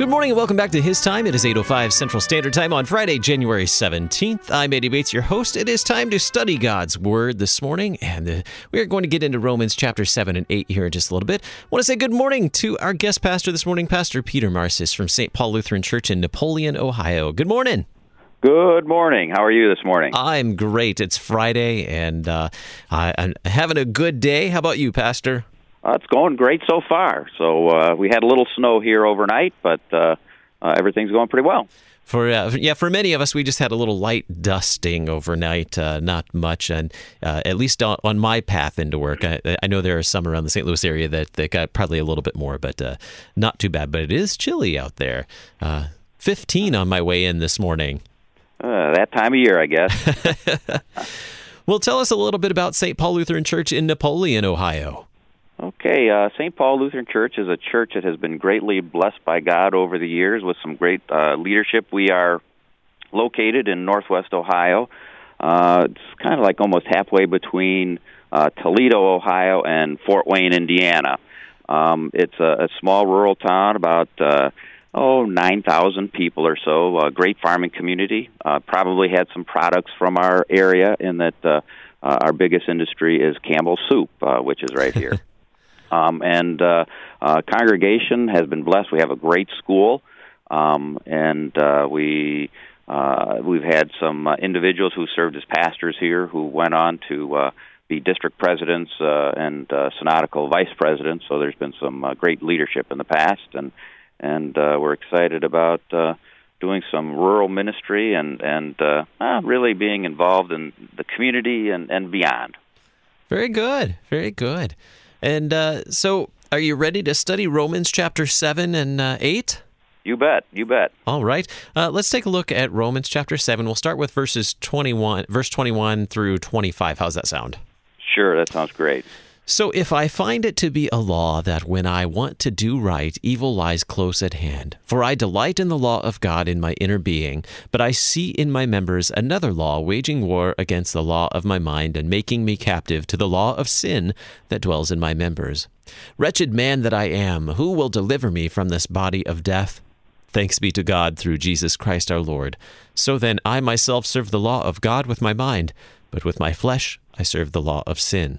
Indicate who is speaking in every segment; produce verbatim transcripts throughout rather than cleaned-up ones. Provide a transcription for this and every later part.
Speaker 1: Good morning and welcome back to His Time. It is eight oh five Central Standard Time on Friday, January seventeenth. I'm Eddie Bates, your host. It is time to study God's Word this morning, and uh, we are going to get into Romans chapter seven and eight here in just a little bit. I want to say good morning to our guest pastor this morning, Pastor Peter Marcis from Saint Paul Lutheran Church in Napoleon, Ohio. Good morning.
Speaker 2: Good morning. How are you this morning?
Speaker 1: I'm great. It's Friday, and uh, I, I'm having a good day. How about you, Pastor?
Speaker 2: Uh, it's going great so far. So uh, we had a little snow here overnight, but uh, uh, everything's going pretty well.
Speaker 1: For uh, yeah, for many of us, we just had a little light dusting overnight, uh, not much, and uh, at least on, on my path into work. I, I know there are some around the Saint Louis area that, that got probably a little bit more, but uh, not too bad. But it is chilly out there. Uh, fifteen on my way in this morning.
Speaker 2: Uh, that time of year, I guess.
Speaker 1: Well, tell us a little bit about Saint Paul Lutheran Church in Napoleon, Ohio.
Speaker 2: Okay, uh, Saint Paul Lutheran Church is a church that has been greatly blessed by God over the years with some great uh, leadership. We are located in northwest Ohio. Uh, it's kind of like almost halfway between uh, Toledo, Ohio, and Fort Wayne, Indiana. Um, it's a, a small rural town, about uh, oh nine thousand people or so. A great farming community. Uh, probably had some products from our area in that uh, uh, our biggest industry is Campbell's Soup, uh, which is right here. Um, and uh, uh, congregation has been blessed. We have a great school, um, and uh, we uh, we've had some uh, individuals who served as pastors here who went on to uh, be district presidents uh, and uh, synodical vice presidents. So there's been some uh, great leadership in the past, and and uh, we're excited about uh, doing some rural ministry and and uh, uh, really being involved in the community and, and beyond.
Speaker 1: Very good, very good. And uh, so, are you ready to study Romans chapter seven and uh, eight?
Speaker 2: You bet, you bet.
Speaker 1: All right. Uh, let's take a look at Romans chapter seven. We'll start with verses twenty-one, verse twenty-one through twenty-five. How's that sound?
Speaker 2: Sure, that sounds great.
Speaker 1: So if I find it to be a law that when I want to do right, evil lies close at hand, for I delight in the law of God in my inner being, but I see in my members another law waging war against the law of my mind and making me captive to the law of sin that dwells in my members. Wretched man that I am, who will deliver me from this body of death? Thanks be to God through Jesus Christ our Lord. So then I myself serve the law of God with my mind, but with my flesh I serve the law of sin.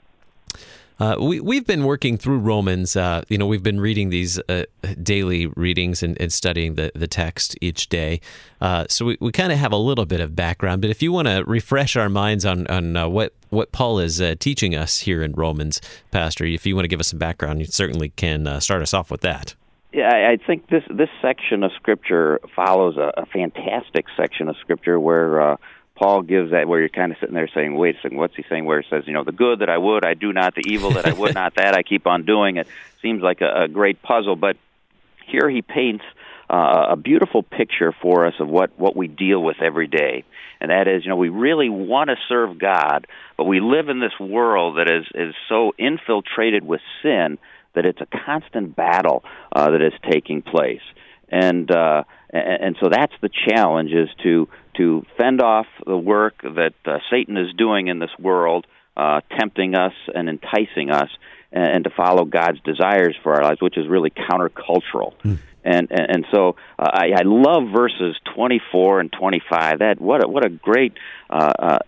Speaker 1: Uh, we, we've been working through Romans. Uh, you know, we've been reading these uh, daily readings and, and studying the, the text each day. Uh, so we, we kind of have a little bit of background. But if you want to refresh our minds on, on uh, what, what Paul is uh, teaching us here in Romans, Pastor, if you want to give us some background, you certainly can uh, start us off with that.
Speaker 2: Yeah, I, I think this this section of Scripture follows a, a fantastic section of Scripture where uh, Paul gives that, where you're kind of sitting there saying, wait a second, what's he saying? Where it says, you know, the good that I would, I do not, the evil that I would not, that I keep on doing. It seems like a, a great puzzle, but here he paints uh, a beautiful picture for us of what, what we deal with every day. And that is, you know, we really want to serve God, but we live in this world that is, is so infiltrated with sin that it's a constant battle uh, that is taking place. And uh, and so that's the challenge, is to to fend off the work that uh, Satan is doing in this world, uh, tempting us and enticing us, and, and to follow God's desires for our lives, which is really countercultural. Mm. And, and and so uh, I, I love verses twenty-four and twenty-five. That what a, what a great uh, uh,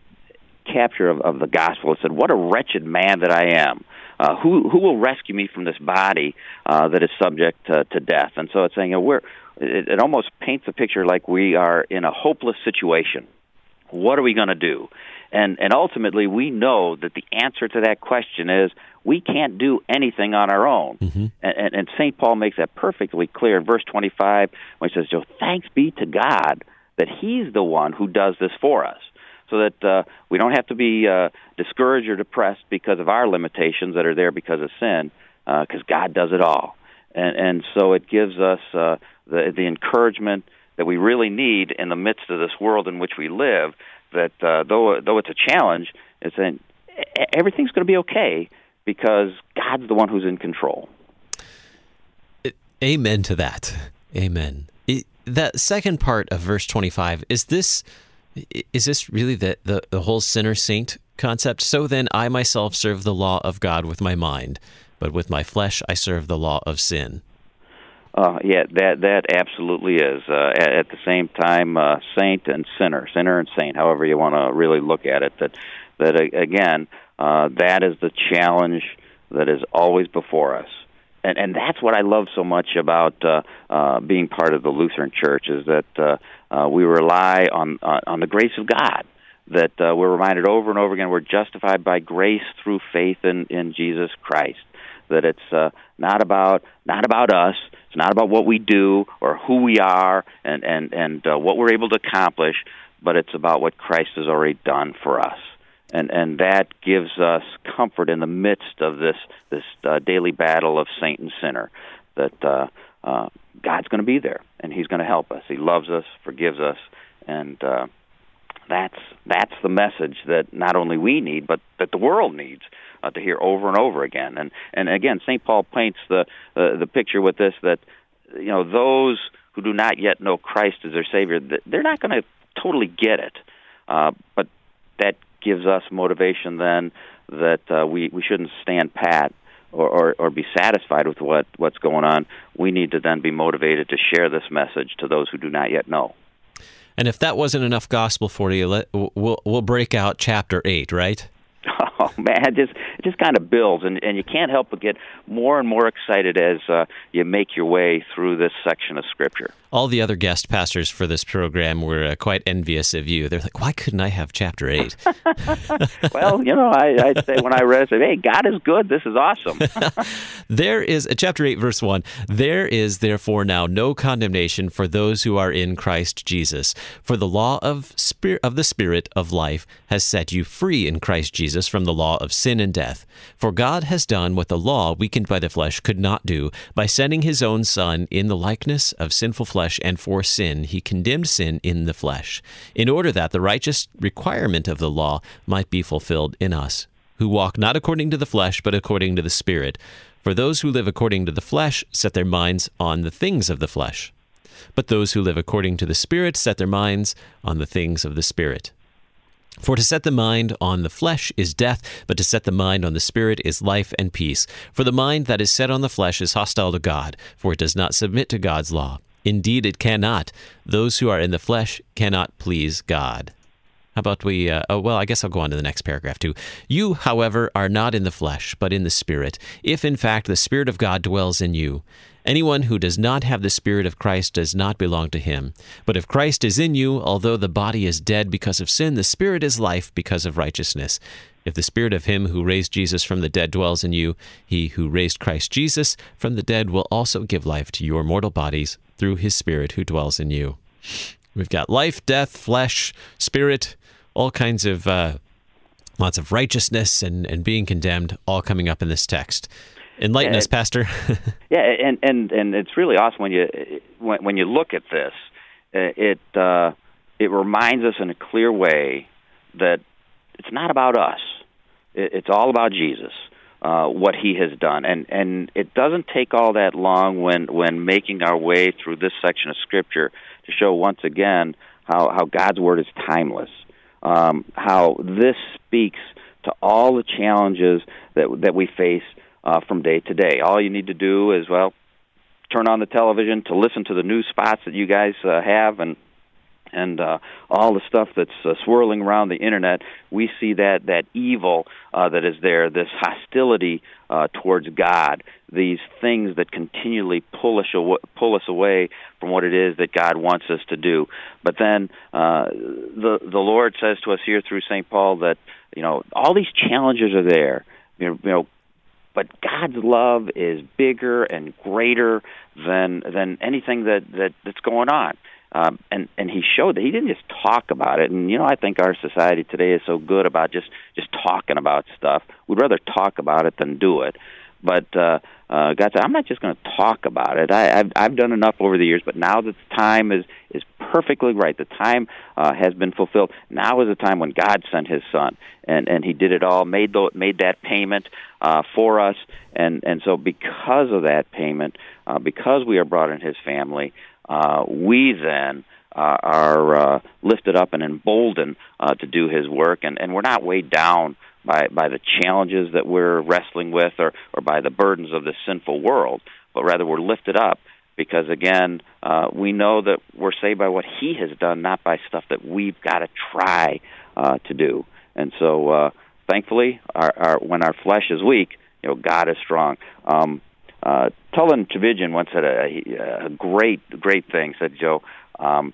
Speaker 2: capture of, of the gospel. It said, "What a wretched man that I am." Uh, who who will rescue me from this body uh, that is subject to, to death? And so it's saying, you know, we're, it, it almost paints a picture like we are in a hopeless situation. What are we going to do? And and ultimately, we know that the answer to that question is we can't do anything on our own. Mm-hmm. And, and, and Saint Paul makes that perfectly clear in verse twenty-five, when he says, "So thanks be to God that He's the one who does this for us." So that uh, we don't have to be uh, discouraged or depressed because of our limitations that are there because of sin, because uh, God does it all. And, and so it gives us uh, the, the encouragement that we really need in the midst of this world in which we live, that uh, though though it's a challenge, it's an, everything's going to be okay because God's the one who's in control.
Speaker 1: Amen to that. Amen. It, that second part of verse twenty-five, is this... Is this really the, the, the whole sinner-saint concept? So then I myself serve the law of God with my mind, but with my flesh I serve the law of sin.
Speaker 2: Uh, yeah, that that absolutely is. Uh, at, at the same time, uh, saint and sinner, sinner and saint, however you want to really look at it. That that uh, again, uh, that is the challenge that is always before us, and and that's what I love so much about uh, uh, being part of the Lutheran Church is that uh, uh, we rely on uh, on the grace of God. That uh, we're reminded over and over again, we're justified by grace through faith in, in Jesus Christ. That it's uh, not about not about us. It's not about what we do or who we are and and and uh, what we're able to accomplish, but it's about what Christ has already done for us, and and that gives us comfort in the midst of this this uh, daily battle of saint and sinner. That uh, uh, God's going to be there and He's going to help us. He loves us, forgives us, and uh, that's that's the message that not only we need, but that the world needs. Uh, to hear over and over again, and and again, Saint Paul paints the uh, the picture with this that you know those who do not yet know Christ as their Savior, they're not going to totally get it, uh, but that gives us motivation then that uh, we we shouldn't stand pat or, or or be satisfied with what what's going on. We need to then be motivated to share this message to those who do not yet know.
Speaker 1: And if that wasn't enough gospel for you, let, we'll we'll break out chapter eight, right?
Speaker 2: Oh man, it just it just kind of builds, and, and you can't help but get more and more excited as uh, you make your way through this section of Scripture.
Speaker 1: All the other guest pastors for this program were uh, quite envious of you. They're like, "Why couldn't I have chapter eight?"
Speaker 2: Well, you know, I, I'd say when I read it, I said, "Hey, God is good. This is awesome."
Speaker 1: There is uh, chapter eight, verse one. There is therefore now no condemnation for those who are in Christ Jesus, for the law of spirit of the Spirit of life has set you free in Christ Jesus from the law of sin and death. For God has done what the law, weakened by the flesh, could not do, by sending His own Son in the likeness of sinful flesh, and for sin He condemned sin in the flesh, in order that the righteous requirement of the law might be fulfilled in us, who walk not according to the flesh, but according to the Spirit. For those who live according to the flesh set their minds on the things of the flesh, but those who live according to the Spirit set their minds on the things of the Spirit. For to set the mind on the flesh is death, but to set the mind on the Spirit is life and peace. For the mind that is set on the flesh is hostile to God, for it does not submit to God's law. Indeed, it cannot. Those who are in the flesh cannot please God. How about we, uh, oh, well, I guess I'll go on to the next paragraph too. You, however, are not in the flesh, but in the Spirit, if in fact the Spirit of God dwells in you. Anyone who does not have the Spirit of Christ does not belong to Him. But if Christ is in you, although the body is dead because of sin, the Spirit is life because of righteousness. If the Spirit of Him who raised Jesus from the dead dwells in you, He who raised Christ Jesus from the dead will also give life to your mortal bodies through His Spirit who dwells in you. We've got life, death, flesh, spirit, all kinds of, uh, lots of righteousness and, and being condemned, all coming up in this text. Enlighten
Speaker 2: uh,
Speaker 1: us, Pastor.
Speaker 2: yeah, and, and, and it's really awesome when you when, when you look at this. It uh, it reminds us in a clear way that it's not about us. It, it's all about Jesus, uh, what He has done, and and it doesn't take all that long when when making our way through this section of Scripture to show once again how how God's Word is timeless. Um, how this speaks to all the challenges that that we face uh, from day to day. All you need to do is, well, turn on the television to listen to the news spots that you guys uh, have, and and uh, all the stuff that's uh, swirling around the internet. We see that that evil uh, that is there, this hostility uh, towards God, these things that continually pull us aw- pull us away from what it is that God wants us to do. But then uh, the the Lord says to us here through Saint Paul that you know all these challenges are there, you know. You know But God's love is bigger and greater than than anything that, that, that's going on. Um, and, and He showed that He didn't just talk about it. And, you know, I think our society today is so good about just, just talking about stuff. We'd rather talk about it than do it. But uh, uh, God said, I'm not just going to talk about it. I, I've, I've done enough over the years, but now that the time is, is perfectly right. The time uh, has been fulfilled. Now is the time when God sent His Son, and, and He did it all, made the, made that payment uh, for us. And, and so because of that payment, uh, because we are brought in His family, uh, we then uh, are uh, lifted up and emboldened uh, to do His work, and, and we're not weighed down by by the challenges that we're wrestling with or, or by the burdens of this sinful world, but rather we're lifted up because, again, uh, we know that we're saved by what He has done, not by stuff that we've got to try uh, to do. And so, uh, thankfully, our, our, when our flesh is weak, you know, God is strong. Um, uh, Tulin Tchividjian once said a, a great, great thing. Said, Joe, um,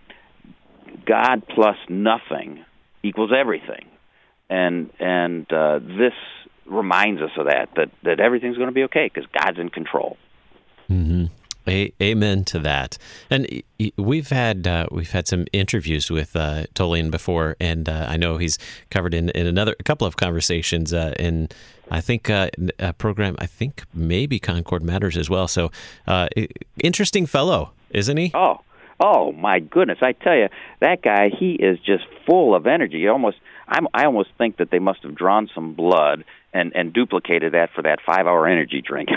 Speaker 2: God plus nothing equals everything, and and uh, this reminds us of that that that everything's going to be okay because God's in control.
Speaker 1: Mm-hmm. A- amen to that. And we've had uh, we've had some interviews with uh, Tulin before, and uh, I know he's covered in, in another a couple of conversations uh, in I think uh, a program. I think maybe Concord Matters as well. So uh, interesting fellow, isn't he?
Speaker 2: Oh, oh my goodness! I tell you, that guy, he is just full of energy. Almost, I'm, I almost think that they must have drawn some blood and and duplicated that for that five hour energy drink.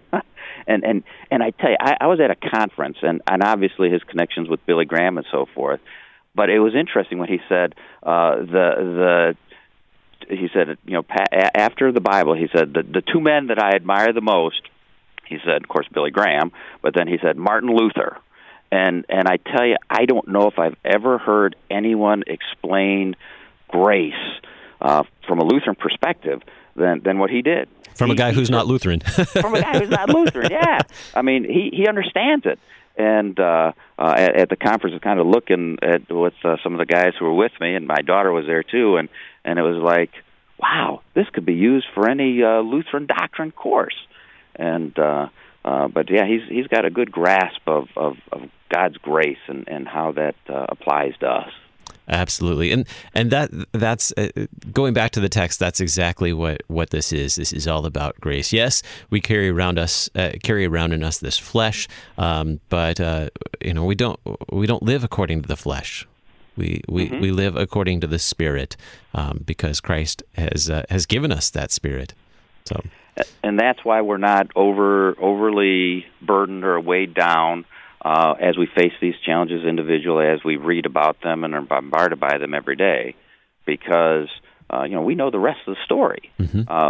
Speaker 2: And and and I tell you, I, I was at a conference, and, and obviously his connections with Billy Graham and so forth. But it was interesting when he said uh, the the he said you know pa- after the Bible, he said the the two men that I admire the most. He said, of course, Billy Graham, but then he said Martin Luther. And and I tell you, I don't know if I've ever heard anyone explain grace uh, from a Lutheran perspective than than what he did.
Speaker 1: From
Speaker 2: he,
Speaker 1: a guy who's not Lutheran.
Speaker 2: From a guy who's not Lutheran, yeah. I mean, he, he understands it. And uh, uh, at, at the conference, I was kind of looking at with uh, some of the guys who were with me, and my daughter was there too, and, and it was like, wow, this could be used for any uh, Lutheran doctrine course. And uh, uh, but yeah, he's he's got a good grasp of, of, of God's grace and, and how that uh, applies to us.
Speaker 1: Absolutely, and and that that's uh, going back to the text. That's exactly what, what this is. This is all about grace. Yes, we carry around us uh, carry around in us this flesh, um, but uh, you know we don't we don't live according to the flesh. We we, mm-hmm. we live according to the Spirit um, because Christ has uh, has given us that Spirit. So,
Speaker 2: and that's why we're not over overly burdened or weighed down. Uh, as we face these challenges individually, as we read about them and are bombarded by them every day, because uh, you know we know the rest of the story. Mm-hmm. Uh,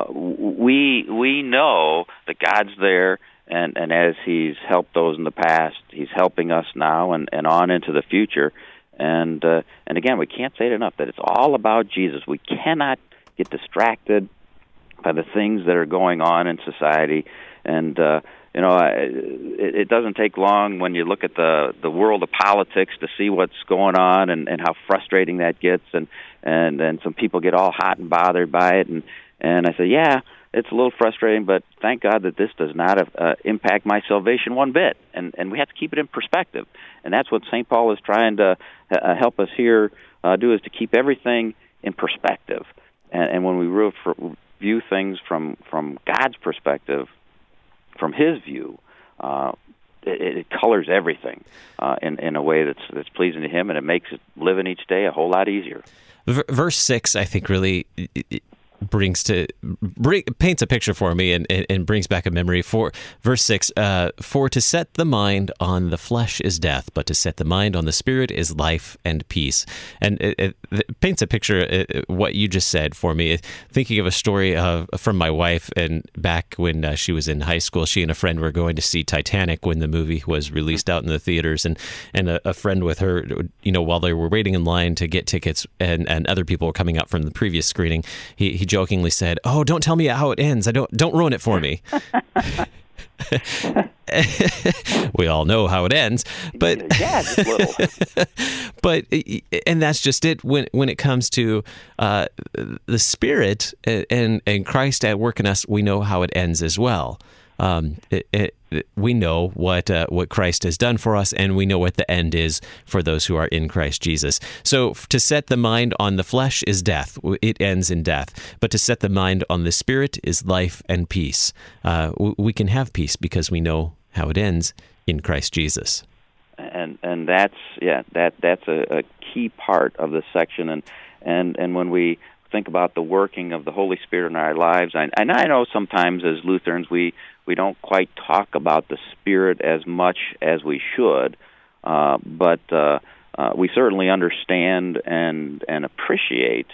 Speaker 2: we we know that God's there, and, and as He's helped those in the past, He's helping us now and, and on into the future. And uh, and again, we can't say it enough that it's all about Jesus. We cannot get distracted by the things that are going on in society, and uh, You know, it, it doesn't take long when you look at the, the world of politics to see what's going on and, and how frustrating that gets, and, and, and some people get all hot and bothered by it. And, and I say, yeah, it's a little frustrating, but thank God that this does not uh, impact my salvation one bit. And, and we have to keep it in perspective. And that's what Saint Paul is trying to uh, help us here uh, do, is to keep everything in perspective. And, and when we re- view things from, from God's perspective, from His view, uh, it, it colors everything uh, in in a way that's that's pleasing to Him, and it makes it living each day a whole lot easier.
Speaker 1: Verse six, I think, really brings to bring, paints a picture for me and, and, and brings back a memory. For verse six, uh, for to set the mind on the flesh is death, but to set the mind on the Spirit is life and peace. And it, it, it paints a picture, uh, what you just said for me. Thinking of a story of, from my wife, and back when uh, she was in high school, she and a friend were going to see Titanic when the movie was released out in the theaters, and and a, a friend with her, you know, while they were waiting in line to get tickets, and, and other people were coming up from the previous screening, he, he jokingly said, "Oh, don't tell me how it ends. I don't don't ruin it for me." We all know how it ends, but
Speaker 2: yeah, just little.
Speaker 1: But and that's just it. When when it comes to uh, the Spirit and and Christ at work in us, we know how it ends as well. Um, it, it, we know what uh, what Christ has done for us, and we know what the end is for those who are in Christ Jesus. So to set the mind on the flesh is death. It ends in death. But to set the mind on the Spirit is life and peace. Uh, we can have peace because we know how it ends in Christ Jesus.
Speaker 2: And and that's yeah that that's a, a key part of this section. And and and when we think about the working of the Holy Spirit in our lives, and, and I know sometimes as Lutherans we we don't quite talk about the Spirit as much as we should, uh, but uh, uh, we certainly understand and and appreciate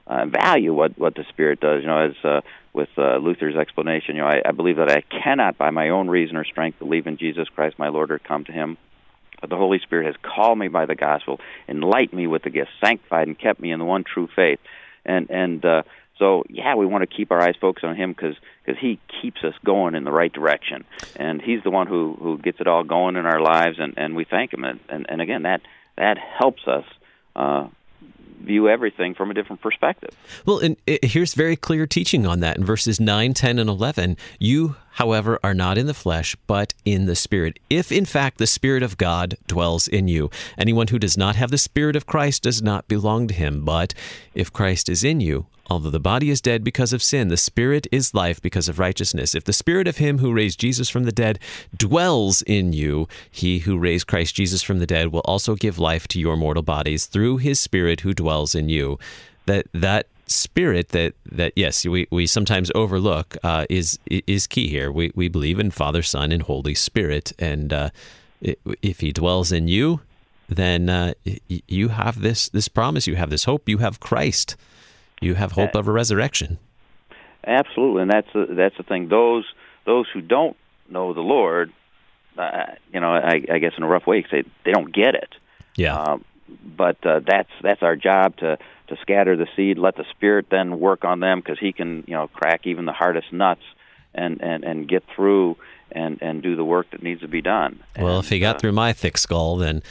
Speaker 2: uh, value what, what the Spirit does. You know, as uh, with uh, Luther's explanation, you know, I, I believe that I cannot by my own reason or strength believe in Jesus Christ my Lord or come to him. But the Holy Spirit has called me by the gospel, enlightened me with the gift, sanctified and kept me in the one true faith. And and uh, so, yeah, we want to keep our eyes focused on him because he keeps us going in the right direction. And he's the one who, who gets it all going in our lives, and, and we thank him. And, and, and again, that, that helps us uh, view everything from a different perspective.
Speaker 1: Well, and it, here's very clear teaching on that in verses nine, ten, and eleven. You, however, are not in the flesh, but in the Spirit, if in fact the Spirit of God dwells in you. Anyone who does not have the Spirit of Christ does not belong to him. But if Christ is in you, although the body is dead because of sin, the Spirit is life because of righteousness. If the Spirit of him who raised Jesus from the dead dwells in you, he who raised Christ Jesus from the dead will also give life to your mortal bodies through his Spirit who dwells in you. That that Spirit that, that yes, we, we sometimes overlook uh, is is key here. We we believe in Father, Son, and Holy Spirit, and uh, if he dwells in you, then uh, you have this this promise, you have this hope, you have Christ. You have hope of a resurrection.
Speaker 2: Absolutely, and that's the, that's the thing. Those those who don't know the Lord, uh, you know, I, I guess in a rough way, say they don't get it.
Speaker 1: Yeah.
Speaker 2: Um, but uh, that's that's our job to, to scatter the seed, let the Spirit then work on them, because he can, you know, crack even the hardest nuts and, and, and get through and, and do the work that needs to be done.
Speaker 1: Well,
Speaker 2: and,
Speaker 1: if he got uh, through my thick skull, then...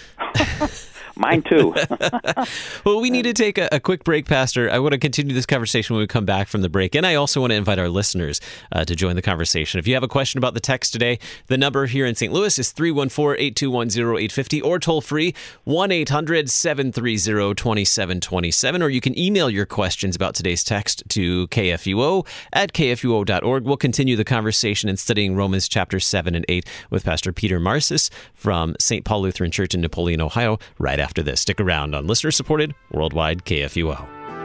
Speaker 2: Mine too.
Speaker 1: Well, we need to take a, a quick break, Pastor. I want to continue this conversation when we come back from the break. And I also want to invite our listeners uh, to join the conversation. If you have a question about the text today, the number here in Saint Louis is three one four, eight two one, zero eight five zero or toll free one eight hundred, seven three zero, two seven two seven. Or you can email your questions about today's text to K F U O at K F U O dot org. We'll continue the conversation in studying Romans chapter seven and eight with Pastor Peter Marcis from Saint Paul Lutheran Church in Napoleon, Ohio, right after After this. Stick around on listener-supported Worldwide K F U O.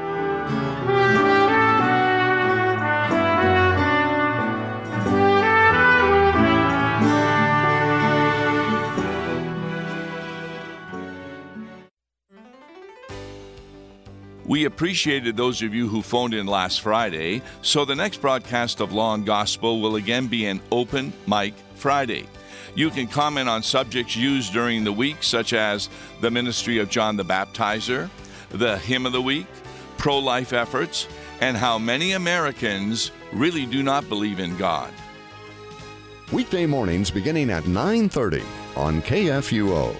Speaker 3: We appreciated those of you who phoned in last Friday, so the next broadcast of Law and Gospel will again be an Open Mic Friday. You can comment on subjects used during the week, such as the ministry of John the Baptizer, the hymn of the week, pro-life efforts, and how many Americans really do not believe in God.
Speaker 4: Weekday mornings beginning at nine thirty on K F U O.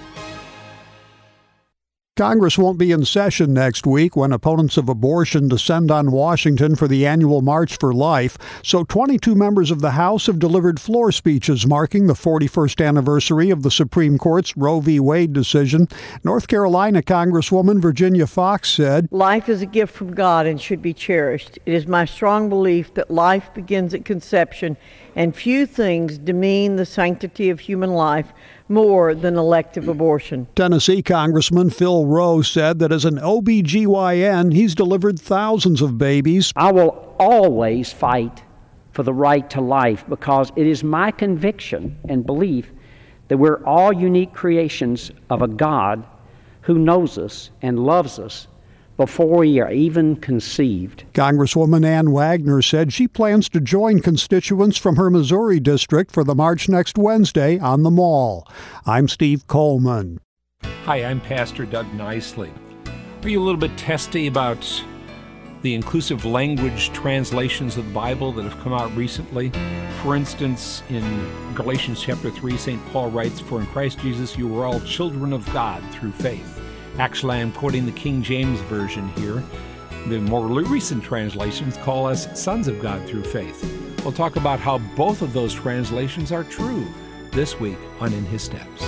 Speaker 5: Congress won't be in session next week when opponents of abortion descend on Washington for the annual March for Life, so twenty-two members of the House have delivered floor speeches marking the forty-first anniversary of the Supreme Court's Roe v. Wade decision. North Carolina Congresswoman Virginia Foxx said,
Speaker 6: "Life is a gift from God and should be cherished. It is my strong belief that life begins at conception, and few things demean the sanctity of human life more than elective abortion."
Speaker 5: Tennessee Congressman Phil Rowe said that as an O B G Y N, he's delivered thousands of babies.
Speaker 7: "I will always fight for the right to life because it is my conviction and belief that we're all unique creations of a God who knows us and loves us before we are even conceived."
Speaker 5: Congresswoman Ann Wagner said she plans to join constituents from her Missouri district for the march next Wednesday on the Mall. I'm Steve Coleman.
Speaker 8: Hi, I'm Pastor Doug Nicely. Are you a little bit testy about the inclusive language translations of the Bible that have come out recently? For instance, in Galatians chapter three, Saint Paul writes, "For in Christ Jesus you were all children of God through faith." Actually, I'm quoting the King James Version here. The more recent translations call us sons of God through faith. We'll talk about how both of those translations are true this week on In His Steps.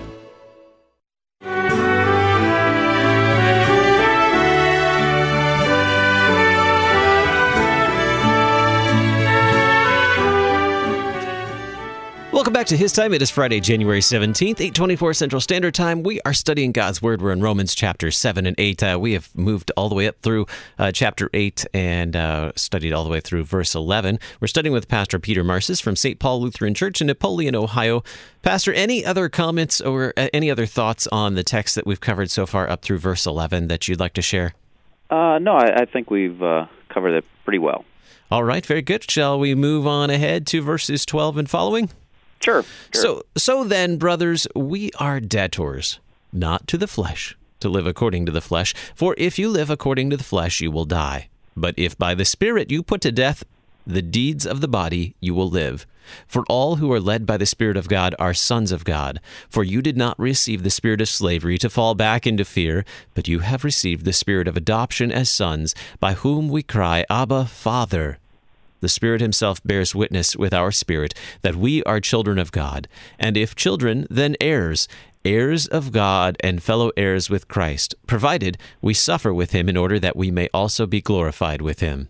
Speaker 1: Welcome back to His Time. It is Friday, January seventeenth, eight twenty-four Central Standard Time. We are studying God's Word. We're in Romans chapter seven and eight. Uh, we have moved all the way up through uh, chapter eight and uh, studied all the way through verse eleven. We're studying with Pastor Peter Marcis from Saint Paul Lutheran Church in Napoleon, Ohio. Pastor, any other comments or uh, any other thoughts on the text that we've covered so far up through verse eleven that you'd like to share?
Speaker 2: Uh, no, I, I think we've uh, covered it pretty well.
Speaker 1: All right, very good. Shall we move on ahead to verses twelve and following?
Speaker 2: Sure. sure.
Speaker 1: So, so then, brothers, we are debtors, not to the flesh, to live according to the flesh. For if you live according to the flesh, you will die. But if by the Spirit you put to death the deeds of the body, you will live. For all who are led by the Spirit of God are sons of God. For you did not receive the spirit of slavery to fall back into fear, but you have received the spirit of adoption as sons, by whom we cry, Abba, Father. The Spirit himself bears witness with our spirit that we are children of God. And if children, then heirs, heirs of God and fellow heirs with Christ, provided we suffer with him in order that we may also be glorified with him.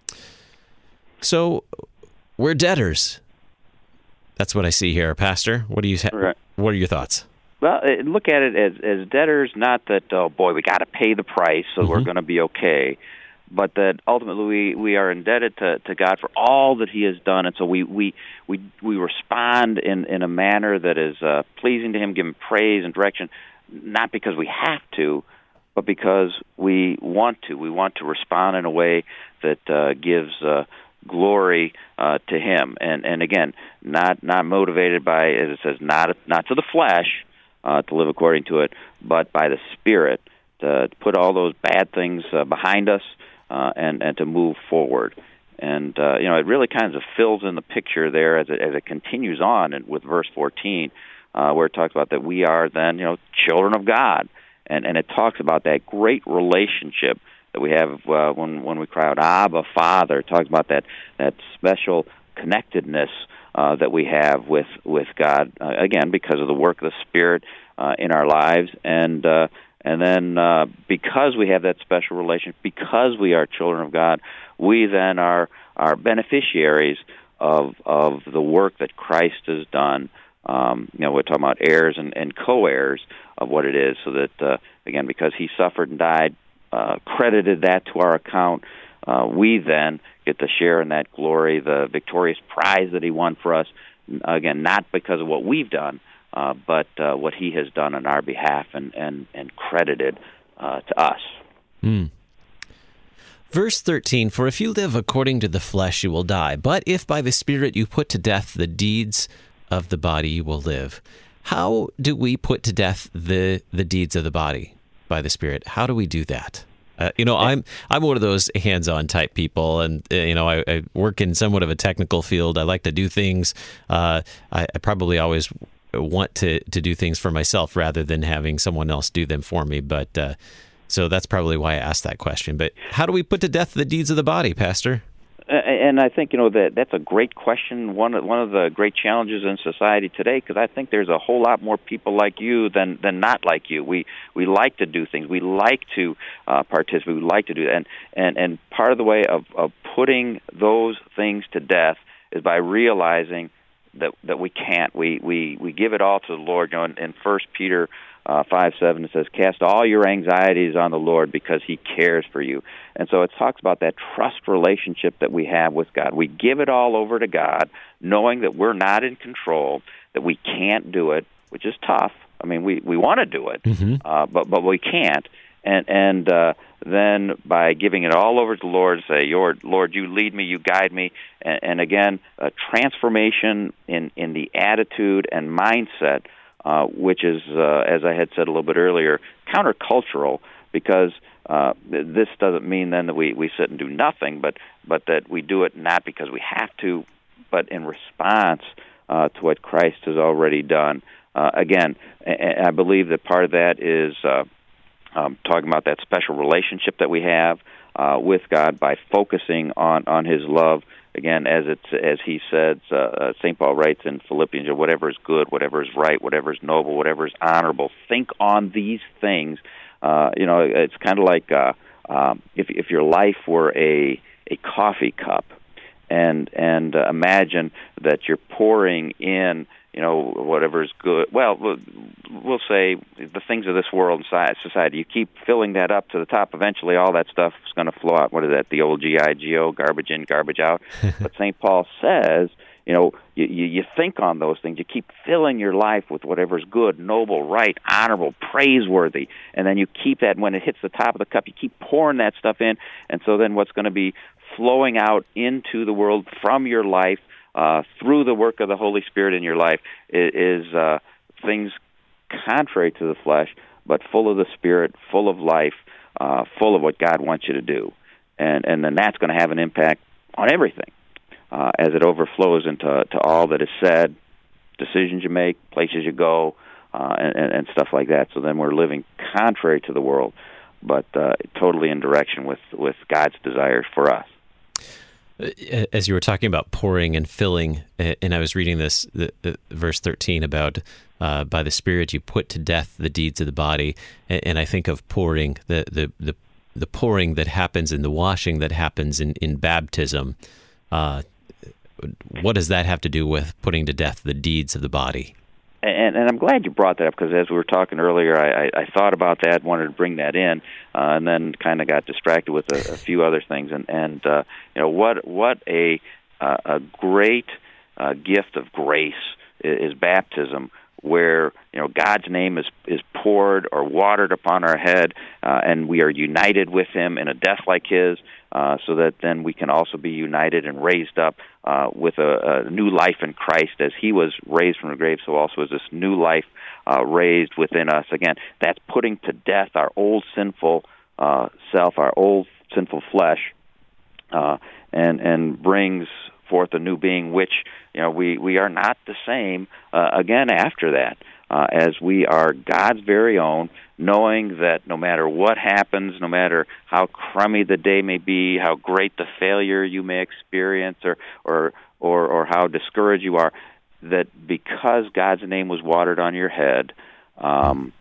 Speaker 1: So, we're debtors. That's what I see here, Pastor. What do you? Ha-
Speaker 2: right.
Speaker 1: What are your thoughts?
Speaker 2: Well, look at it as, as debtors, not that, oh boy, we got to pay the price, so mm-hmm. we're going to be okay, but that ultimately we, we are indebted to, to God for all that he has done, and so we we, we, we respond in, in a manner that is uh, pleasing to him, give him praise and direction, not because we have to, but because we want to. We want to respond in a way that uh, gives uh, glory uh, to him, and and again, not not motivated by, as it says, not not to the flesh uh, to live according to it, but by the Spirit to put all those bad things uh, behind us uh, and and to move forward. And uh, you know, it really kind of fills in the picture there as it as it continues on, and with verse fourteen, uh, where it talks about that we are then, you know, children of God, and and it talks about that great relationship that we have uh, when when we cry out, Abba, Father. It talks about that that special connectedness uh, that we have with with God, uh, again, because of the work of the Spirit uh, in our lives, and uh, and then uh, because we have that special relationship, because we are children of God, we then are are beneficiaries of of the work that Christ has done. Um, you know, we're talking about heirs and, and co-heirs of what it is, so that uh, again, because he suffered and died, Uh, credited that to our account, uh, we then get to share in that glory, the victorious prize that he won for us, again, not because of what we've done, uh, but uh, what he has done on our behalf and, and, and credited uh, to us.
Speaker 1: Mm. Verse thirteen, for if you live according to the flesh, you will die. But if by the Spirit you put to death the deeds of the body, you will live. How do we put to death the, the deeds of the body? By the Spirit. How do we do that? Uh, you know, I'm I'm one of those hands-on type people, and uh, you know, I, I work in somewhat of a technical field. I like to do things. Uh, I, I probably always want to to do things for myself rather than having someone else do them for me. But uh, so that's probably why I asked that question. But how do we put to death the deeds of the body, Pastor?
Speaker 2: And I think, you know, that that's a great question. One one of the great challenges in society today, because I think there's a whole lot more people like you than than not like you. We we like to do things. We like to uh, participate. We like to do that. And and and part of the way of of putting those things to death is by realizing that that we can't. We we we give it all to the Lord. You know, in, in First Peter Uh, five seven, it says, cast all your anxieties on the Lord because he cares for you. And so it talks about that trust relationship that we have with God. We give it all over to God, knowing that we're not in control, that we can't do it, which is tough. I mean, we, we want to do it, mm-hmm. uh, but but we can't. And and uh, then by giving it all over to the Lord, say, Lord, Lord, you lead me, you guide me. And, and again, a transformation in, in the attitude and mindset, Uh, which is, uh, as I had said a little bit earlier, countercultural, because uh, this doesn't mean then that we, we sit and do nothing, but but that we do it not because we have to, but in response uh, to what Christ has already done. Uh, again, I believe that part of that is uh, um, talking about that special relationship that we have uh, with God by focusing on, on his love. Again, as it's as he says, uh, Saint Paul writes in Philippians, whatever is good, whatever is right, whatever is noble, whatever is honorable, think on these things. Uh, you know, it's kind of like uh, um, if if your life were a a coffee cup, and and uh, imagine that you're pouring in, you know, whatever is good. Well, we'll say the things of this world and society. You keep filling that up to the top. Eventually, all that stuff is going to flow out. What is that? The old G I G O, garbage in, garbage out. But Saint Paul says, you know, you, you, you think on those things. You keep filling your life with whatever's good, noble, right, honorable, praiseworthy, and then you keep that. When it hits the top of the cup, you keep pouring that stuff in, and so then what's going to be flowing out into the world from your life uh, through the work of the Holy Spirit in your life is, is uh, things contrary to the flesh, but full of the Spirit, full of life, uh, full of what God wants you to do. And, and then that's going to have an impact on everything uh, as it overflows into to all that is said, decisions you make, places you go, uh, and, and stuff like that. So then we're living contrary to the world, but uh, totally in direction with, with God's desires for us.
Speaker 1: As you were talking about pouring and filling, and I was reading this, the, the verse thirteen about uh, by the Spirit you put to death the deeds of the body, and, and I think of pouring, the, the, the, the pouring that happens in the washing that happens in, in baptism. Uh, what does that have to do with putting to death the deeds of the body?
Speaker 2: And, and I'm glad you brought that up, because as we were talking earlier, I, I, I thought about that, wanted to bring that in, uh, and then kind of got distracted with a, a few other things. And, and uh, you know, what what a uh, a great uh, gift of grace is, is baptism, where you know God's name is is poured or watered upon our head, uh, and we are united with Him in a death like His, uh, so that then we can also be united and raised up uh, with a, a new life in Christ, as He was raised from the grave. So also is this new life uh, raised within us. Again, that's putting to death our old sinful uh, self, our old sinful flesh, uh, and and brings forth a new being, which you know we, we are not the same uh, again after that, uh, as we are God's very own, knowing that no matter what happens, no matter how crummy the day may be, how great the failure you may experience, or or or, or how discouraged you are, that because God's name was watered on your head, um,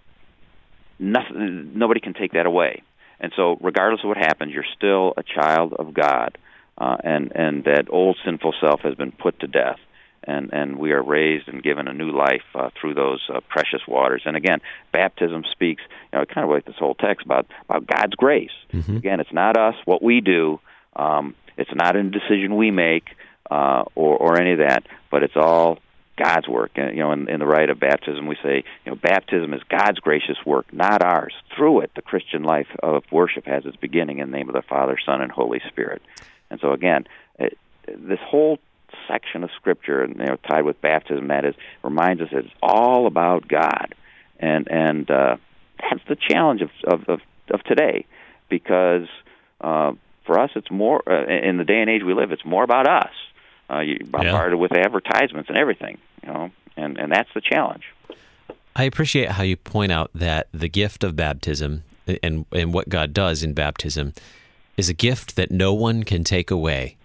Speaker 2: nothing, nobody can take that away. And so regardless of what happens, you're still a child of God. Uh, and, and that old sinful self has been put to death, and, and we are raised and given a new life uh, through those uh, precious waters. And again, baptism speaks, you know, kind of like this whole text about, about God's grace. Mm-hmm. Again, it's not us, what we do. Um, it's not a decision we make uh, or, or any of that, but it's all God's work. And, you know, in, in the rite of baptism, we say, you know, baptism is God's gracious work, not ours. Through it, the Christian life of worship has its beginning in the name of the Father, Son, and Holy Spirit. And so again, it, this whole section of Scripture, you know, tied with baptism, that is, reminds us that it's all about God, and and uh, that's the challenge of of, of, of today, because uh, for us, it's more uh, in the day and age we live. It's more about us. Uh, you're bombarded yeah. with advertisements and everything, you know, and and that's the challenge.
Speaker 1: I appreciate how you point out that the gift of baptism and and what God does in baptism is a gift that no one can take away,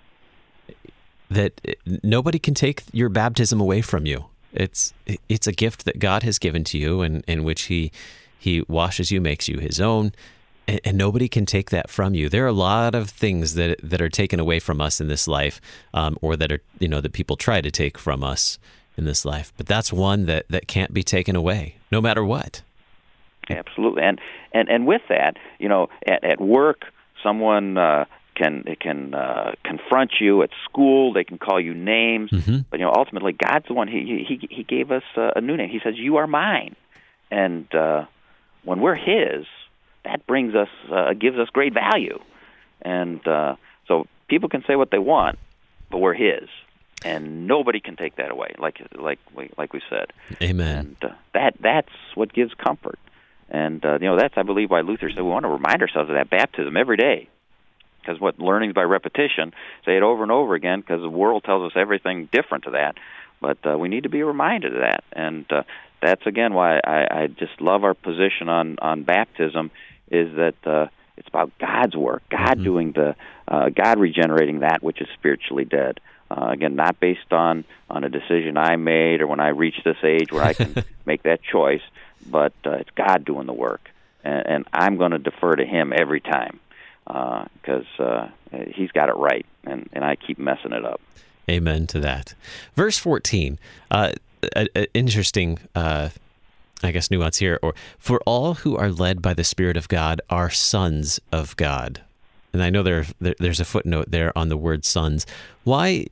Speaker 1: that nobody can take your baptism away from you. It's it's a gift that God has given to you, and in which he he washes you, makes you His own, and, and nobody can take that from you. There are a lot of things that that are taken away from us in this life, um, or that are you know that people try to take from us in this life, but that's one that, that can't be taken away, no matter what.
Speaker 2: Absolutely, and and and with that, you know, at, at work, someone uh, can can uh, confront you. At school, they can call you names. Mm-hmm. But you know, ultimately, God's the one. He he he gave us a new name. He says, "You are mine," and uh, when we're His, that brings us uh, gives us great value. And uh, so people can say what they want, but we're His, and nobody can take that away. Like like we, like we said.
Speaker 1: Amen.
Speaker 2: And uh, that that's what gives comfort. And, uh, you know, that's, I believe, why Luther said we want to remind ourselves of that baptism every day. Because what learning by repetition, say it over and over again, because the world tells us everything different to that. But uh, we need to be reminded of that. And uh, that's, again, why I, I just love our position on, on baptism, is that uh, it's about God's work, God mm-hmm. doing the, uh, God regenerating that which is spiritually dead. Uh, again, not based on, on a decision I made or when I reach this age where I can make that choice, but uh, it's God doing the work, and, and I'm going to defer to Him every time, because uh, uh, He's got it right, and, and I keep messing it up.
Speaker 1: Amen to that. Verse fourteen, uh, a, a interesting, uh, I guess, nuance here, or for all who are led by the Spirit of God are sons of God. And I know there, there there's a footnote there on the word sons. Why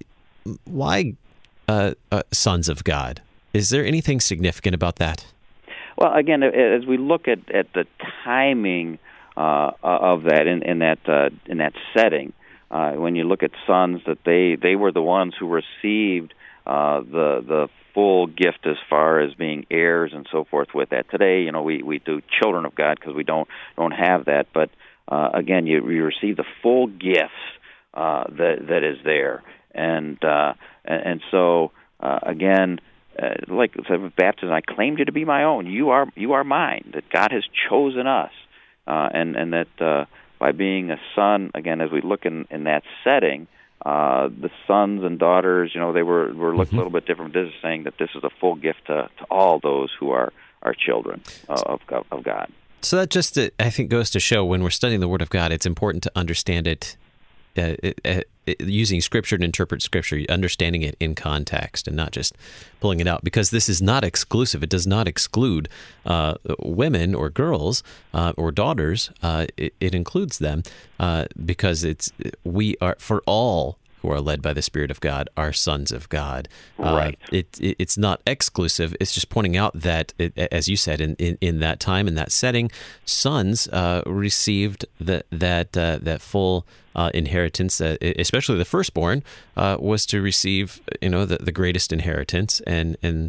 Speaker 1: why uh, uh, sons of God? Is there anything significant about that?
Speaker 2: Well, again, as we look at, at the timing uh, of that in, in that uh, in that setting, uh, when you look at sons, that they, they were the ones who received uh, the the full gift as far as being heirs and so forth. With that, today, you know, we, we do children of God because we don't don't have that. But uh, again, you, you receive the full gifts uh, that that is there, and uh, and, and so uh, again. Uh, like I said, with baptism, I claimed you to be my own. You are you are mine. That God has chosen us, uh, and and that uh, by being a son, again, as we look in, in that setting, uh, the sons and daughters, you know, they were were looked mm-hmm. a little bit different. This is saying that this is a full gift to, to all those who are are children uh, of of God.
Speaker 1: So that just, uh, I think, goes to show when we're studying the Word of God, it's important to understand it. Uh, it, it, it, using Scripture to interpret Scripture, understanding it in context and not just pulling it out, because this is not exclusive. It does not exclude uh, women or girls uh, or daughters. Uh, it, it includes them uh, because it's we are for all who are led by the Spirit of God are sons of God.
Speaker 2: Right.
Speaker 1: Uh, it, it it's not exclusive. It's just pointing out that, it, as you said, in, in, in that time, in that setting, sons uh, received the, that uh, that full uh, inheritance. Uh, especially the firstborn uh, was to receive, you know, the, the greatest inheritance, and and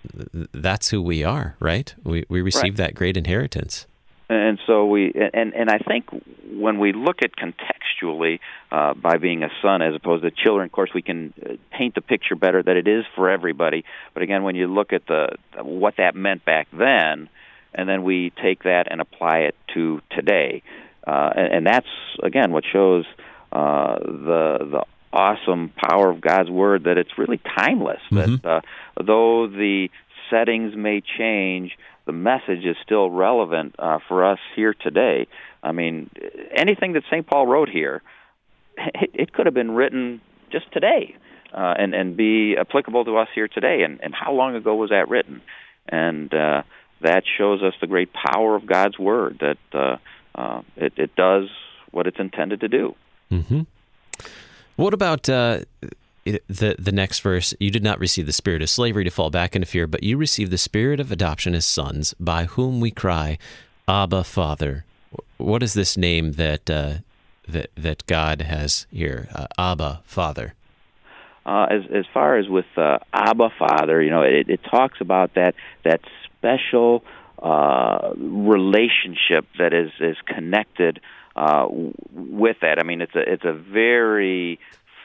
Speaker 1: that's who we are, right? We we receive
Speaker 2: right.
Speaker 1: that great inheritance.
Speaker 2: And so we, and, and I think when we look at contextually uh, by being a son as opposed to children, of course, we can paint the picture better that it is for everybody. But again, when you look at the what that meant back then, and then we take that and apply it to today, uh, and, and that's again what shows uh, the the awesome power of God's Word, that it's really timeless. Mm-hmm. That uh, though the settings may change, the message is still relevant uh, for us here today. I mean, anything that Saint Paul wrote here, it, it could have been written just today uh, and, and be applicable to us here today. And, and how long ago was that written? And uh, that shows us the great power of God's Word, that uh, uh, it, it does what it's intended to do.
Speaker 1: Mm-hmm. What about... Uh The the next verse, you did not receive the spirit of slavery to fall back into fear, but you received the spirit of adoption as sons, by whom we cry, Abba, Father. What is this name that uh, that that God has here, uh, Abba, Father?
Speaker 2: Uh, as as far as with uh, Abba, Father, you know, it, it talks about that that special uh, relationship that is is connected uh, with that. I mean, it's a it's a very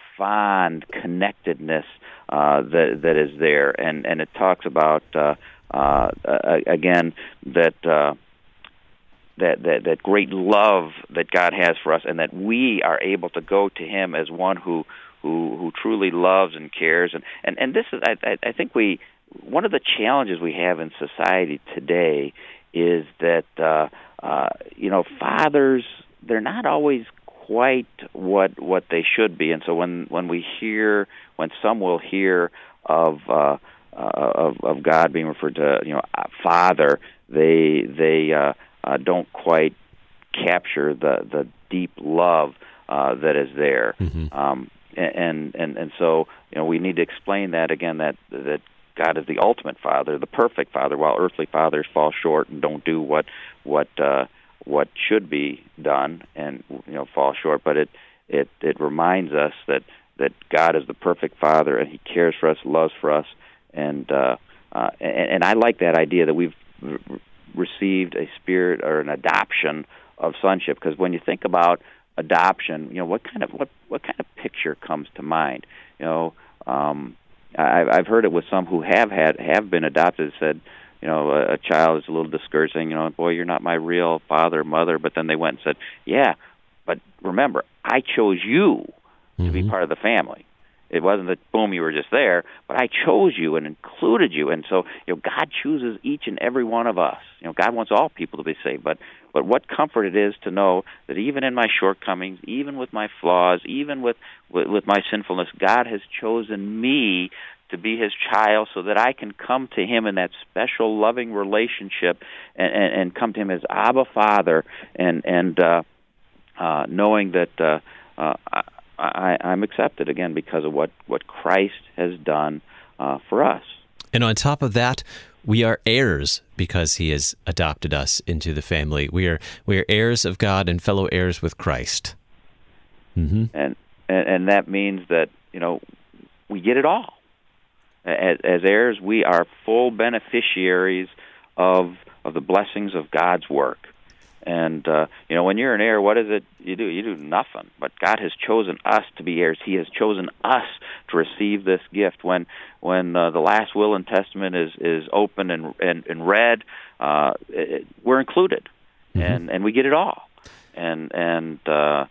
Speaker 2: fond connectedness uh, that that is there, and and it talks about uh, uh, again that uh, that that that great love that God has for us, and that we are able to go to Him as one who who, who truly loves and cares, and and and this is I, I think we one of the challenges we have in society today is that uh, uh, you know fathers, they're not always quite what what they should be, and so when, when we hear, when some will hear of uh, uh, of of God being referred to, you know, Father, they they uh, uh, don't quite capture the the deep love uh, that is there, mm-hmm. um, and and and so you know we need to explain that again, that that God is the ultimate Father, the perfect Father, while earthly fathers fall short and don't do what what. Uh, what should be done, and you know fall short. But it it it reminds us that that God is the perfect Father, and He cares for us, loves for us, and uh, uh, and, and I like that idea that we've re- received a spirit or an adoption of sonship. Because when you think about adoption, you know what kind of what what kind of picture comes to mind? You know, um, I, I've heard it with some who have had have been adopted. Said, you know, a, a child is a little discouraging, you know, boy, you're not my real father or mother. But then they went and said, yeah, but remember, I chose you mm-hmm. to be part of the family. It wasn't that, boom, you were just there, but I chose you and included you. And so, you know, God chooses each and every one of us. You know, God wants all people to be saved. But, but what comfort it is to know that even in my shortcomings, even with my flaws, even with, with, with my sinfulness, God has chosen me to be His child, so that I can come to Him in that special, loving relationship, and, and, and come to Him as Abba, Father, and and uh, uh, knowing that uh, uh, I, I'm accepted, again, because of what, what Christ has done uh, for us.
Speaker 1: And on top of that, we are heirs because he has adopted us into the family. We are we are heirs of God and fellow heirs with Christ. Mm-hmm.
Speaker 2: And, and and that means that, you know, we get it all. As, as heirs, we are full beneficiaries of of the blessings of God's work. And, uh, you know, when you're an heir, what is it you do? You do nothing. But God has chosen us to be heirs. He has chosen us to receive this gift. When when uh, the last will and testament is, is open and, and, and read, uh, it, we're included. Mm-hmm. And, and we get it all. And and uh,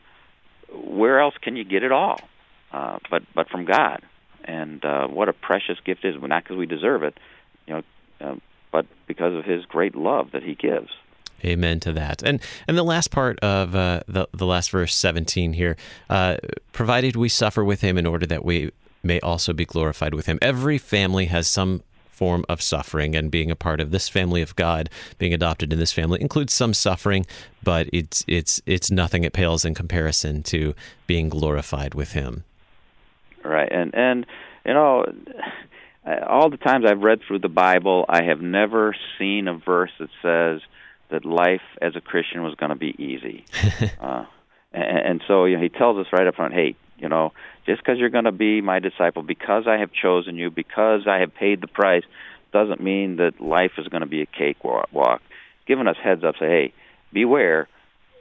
Speaker 2: where else can you get it all? Uh, but, but from God. And uh, what a precious gift it is. Not because we deserve it, you know, uh, but because of his great love that he gives.
Speaker 1: Amen to that. And and the last part of uh, the, the last verse seventeen here, uh, provided we suffer with him in order that we may also be glorified with him. Every family has some form of suffering, and being a part of this family of God, being adopted in this family, includes some suffering, but it's it's it's nothing. It pales in comparison to being glorified with him.
Speaker 2: Right. And, and you know, all the times I've read through the Bible, I have never seen a verse that says that life as a Christian was going to be easy. uh, and, and so you know, he tells us right up front, hey, you know, just because you're going to be my disciple, because I have chosen you, because I have paid the price, doesn't mean that life is going to be a cakewalk. Giving us heads up, say, hey, beware.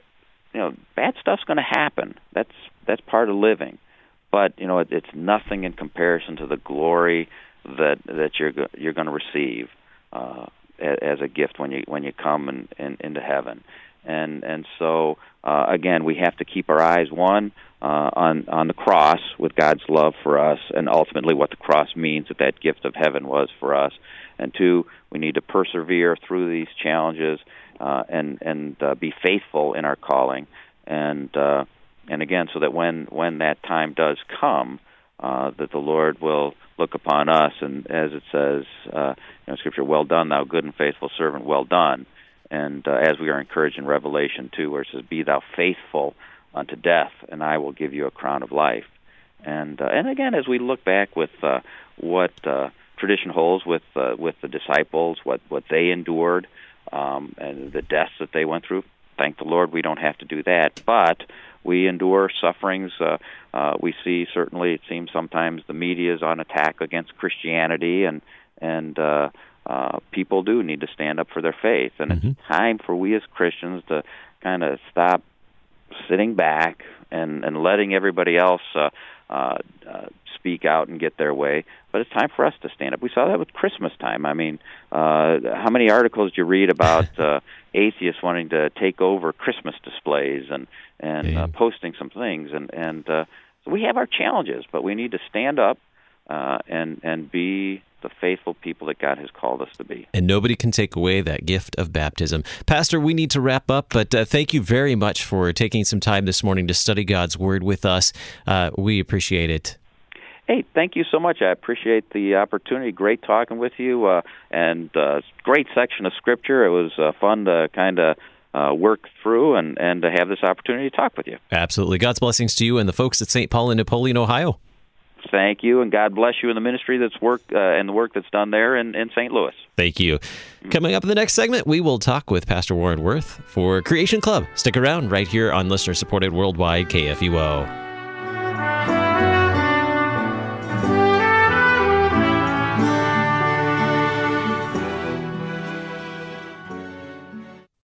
Speaker 2: You know, bad stuff's going to happen. That's that's part of living. But you know, it, it's nothing in comparison to the glory that that you're you're going to receive uh, as a gift when you when you come and, and into heaven. And and so uh, again, we have to keep our eyes one uh, on on the cross with God's love for us, and ultimately what the cross means, that that gift of heaven was for us. And two, we need to persevere through these challenges uh, and and uh, be faithful in our calling. And uh, and again, so that when when that time does come, uh, that the Lord will look upon us, and as it says uh, in Scripture, well done, thou good and faithful servant, well done. And uh, as we are encouraged in Revelation two, where it says, be thou faithful unto death, and I will give you a crown of life. And uh, and again, as we look back with uh, what uh, tradition holds with uh, with the disciples, what, what they endured, um, and the deaths that they went through, thank the Lord we don't have to do that. But we endure sufferings. Uh, uh, we see, certainly, it seems sometimes the media is on attack against Christianity, and and uh, uh, people do need to stand up for their faith. And mm-hmm. it's time for we as Christians to kind of stop sitting back and, and letting everybody else uh, uh, uh, speak out and get their way. But it's time for us to stand up. We saw that with Christmas time. I mean, uh, how many articles do you read about uh, atheists wanting to take over Christmas displays and and uh, posting some things? And and uh, so we have our challenges, but we need to stand up uh, and and be the faithful people that God has called us to be.
Speaker 1: And nobody can take away that gift of baptism. Pastor, we need to wrap up, but uh, thank you very much for taking some time this morning to study God's Word with us. Uh, we appreciate it.
Speaker 2: Hey, thank you so much. I appreciate the opportunity. Great talking with you, uh, and uh, great section of Scripture. It was uh, fun to kind of uh, work through and, and to have this opportunity to talk with you.
Speaker 1: Absolutely. God's blessings to you and the folks at Saint Paul in Napoleon, Ohio.
Speaker 2: Thank you, and God bless you in the ministry that's work uh, and the work that's done there in, in Saint Louis.
Speaker 1: Thank you. Coming up in the next segment, we will talk with Pastor Warren Wirth for Creation Club. Stick around right here on listener-supported worldwide K F U O.